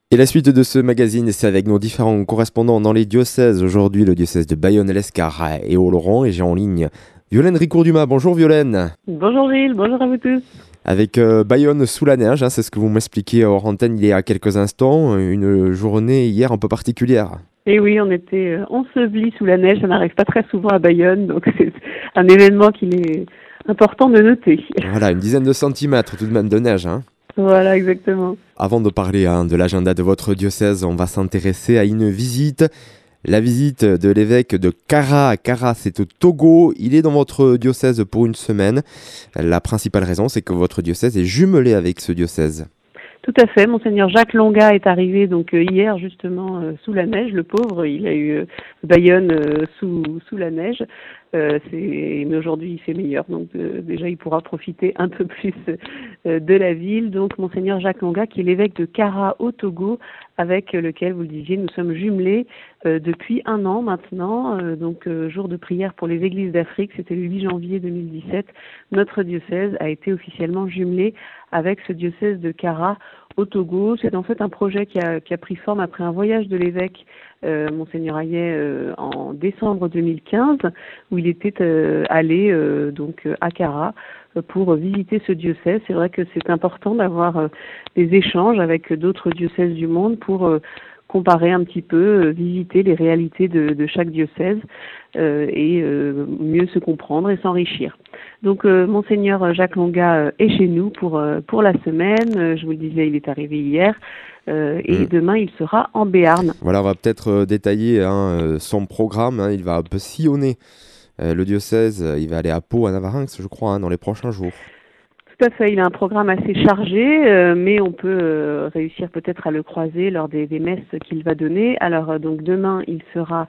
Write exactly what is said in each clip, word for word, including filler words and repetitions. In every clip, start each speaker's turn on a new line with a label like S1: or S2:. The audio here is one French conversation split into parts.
S1: Et la suite de ce magazine, c'est avec nos différents correspondants dans les diocèses. Aujourd'hui, le diocèse de Bayonne, l'Escar et Oloron. Et j'ai en ligne Violaine Ricourt-Dumas. Bonjour Violaine.
S2: Bonjour Gilles, bonjour à vous tous.
S1: Avec euh, Bayonne sous la neige, hein, c'est ce que vous m'expliquiez hors antenne il y a quelques instants. Une journée hier un peu particulière.
S2: Et oui, on était euh, ensevelis sous la neige, ça n'arrive pas très souvent à Bayonne, donc c'est un événement qu'il est important de noter.
S1: Voilà, une dizaine de centimètres tout de même de neige. Hein.
S2: Voilà, exactement.
S1: Avant de parler hein, de l'agenda de votre diocèse, on va s'intéresser à une visite. La visite de l'évêque de Kara. Kara, c'est au Togo. Il est dans votre diocèse pour une semaine. La principale raison, c'est que votre diocèse est jumelé avec ce diocèse.
S2: Tout à fait, monseigneur Jacques Longa est arrivé donc euh, hier justement euh, sous la neige, le pauvre, il a eu euh, Bayonne euh, sous sous la neige, euh, c'est, mais aujourd'hui il fait meilleur, donc euh, déjà il pourra profiter un peu plus euh, de la ville. Donc monseigneur Jacques Longa qui est l'évêque de Kara au Togo, avec lequel vous le disiez nous sommes jumelés euh, depuis un an maintenant, euh, donc euh, jour de prière pour les églises d'Afrique, c'était le huit janvier deux mille dix-sept, notre diocèse a été officiellement jumelé avec ce diocèse de Kara au Togo. C'est en fait un projet qui a, qui a pris forme après un voyage de l'évêque euh, Monseigneur Hayet euh, en décembre deux mille quinze, où il était euh, allé euh, donc à Kara euh, pour visiter ce diocèse. C'est vrai que c'est important d'avoir euh, des échanges avec d'autres diocèses du monde pour euh, comparer un petit peu, euh, visiter les réalités de, de chaque diocèse euh, et euh, mieux se comprendre et s'enrichir. Donc euh, monseigneur Jacques Longa euh, est chez nous pour euh, pour la semaine. Euh, je vous le disais, il est arrivé hier euh, et
S1: Mm.
S2: demain il sera en Béarn.
S1: Voilà, on va peut-être euh, détailler hein, euh, son programme. Hein. Il va un peu sillonner euh, le diocèse. Il va aller à Pau, à Navarinx, je crois, hein, dans les prochains jours.
S2: Tout à fait, il a un programme assez chargé, euh, mais on peut euh, réussir peut-être à le croiser lors des, des messes qu'il va donner. Alors euh, donc demain, il sera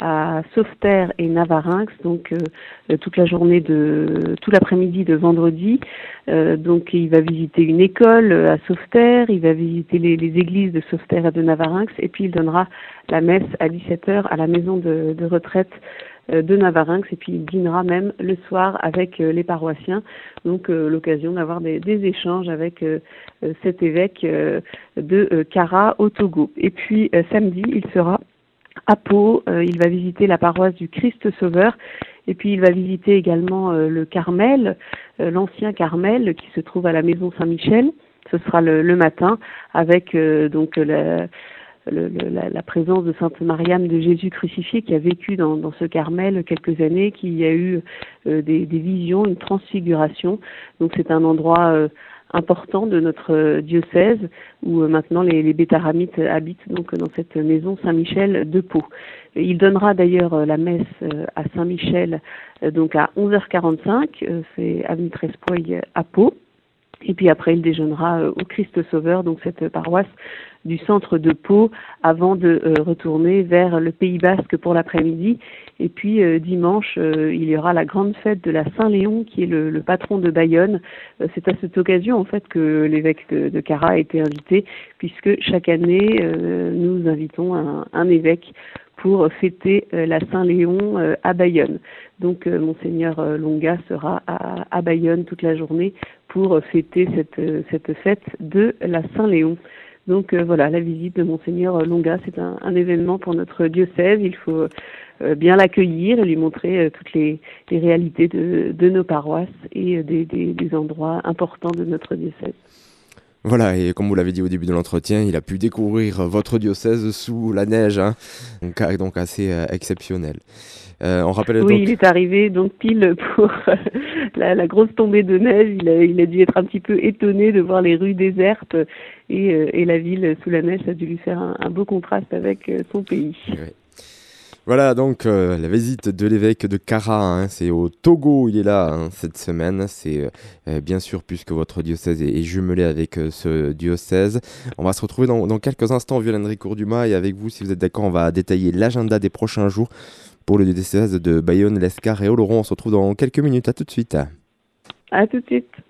S2: à Sauveterre et Navarinx, donc euh, toute la journée de, tout l'après-midi de vendredi. Euh, donc il va visiter une école à Sauveterre, il va visiter les, les églises de Sauveterre et de Navarinx, et puis il donnera la messe à dix-sept heures à la maison de, de retraite de Navarinx, et puis il dînera même le soir avec euh, les paroissiens, donc euh, l'occasion d'avoir des, des échanges avec euh, cet évêque euh, de euh, Kara au Togo. Et puis euh, samedi, il sera à Pau, euh, il va visiter la paroisse du Christ Sauveur, et puis il va visiter également euh, le Carmel, euh, l'ancien Carmel qui se trouve à la maison Saint-Michel. Ce sera le, le matin avec euh, donc la Le, le, la, la présence de Sainte Mariam de Jésus crucifié qui a vécu dans, dans ce Carmel quelques années, qui a eu euh, des, des visions, une transfiguration. Donc c'est un endroit euh, important de notre euh, diocèse où euh, maintenant les, les Bétaramites habitent donc dans cette maison Saint-Michel de Pau. Et il donnera d'ailleurs euh, la messe euh, à Saint-Michel euh, donc à onze heures quarante-cinq, euh, c'est avenue Trespoy à Pau. Et puis après, il déjeunera euh, au Christ Sauveur, donc cette paroisse du centre de Pau, avant de euh, retourner vers le Pays Basque pour l'après-midi. Et puis euh, dimanche, euh, il y aura la grande fête de la Saint-Léon, qui est le, le patron de Bayonne. Euh, c'est à cette occasion, en fait, que l'évêque de, de Kara a été invité, puisque chaque année, euh, nous invitons un, un évêque pour fêter euh, la Saint-Léon euh, à Bayonne. Donc euh, monseigneur euh, Longa sera à, à Bayonne toute la journée pour fêter cette, cette fête de la Saint-Léon. Donc euh, voilà, la visite de monseigneur Longa, c'est un, un événement pour notre diocèse. Il faut euh, bien l'accueillir et lui montrer euh, toutes les, les réalités de, de nos paroisses et euh, des, des, des endroits importants de notre diocèse.
S1: Voilà, et comme vous l'avez dit au début de l'entretien, il a pu découvrir votre diocèse sous la neige, hein, donc, donc assez euh, exceptionnel. Euh, on rappelle
S2: Oui,
S1: donc...
S2: il est arrivé donc pile pour la, la grosse tombée de neige. Il a, il a dû être un petit peu étonné de voir les rues désertes et, euh, et la ville sous la neige. Ça a dû lui faire un, un beau contraste avec euh, son pays.
S1: Ouais. Voilà donc euh, la visite de l'évêque de Kara, hein, c'est au Togo, il est là hein, cette semaine, c'est euh, bien sûr puisque votre diocèse est, est jumelé avec euh, ce diocèse. On va se retrouver dans, dans quelques instants, Violaine Ricourt-Dumas, et avec vous, si vous êtes d'accord, on va détailler l'agenda des prochains jours pour le diocèse de Bayonne, l'Escar et Oloron. On se retrouve dans quelques minutes, à tout de suite.
S2: À tout de suite.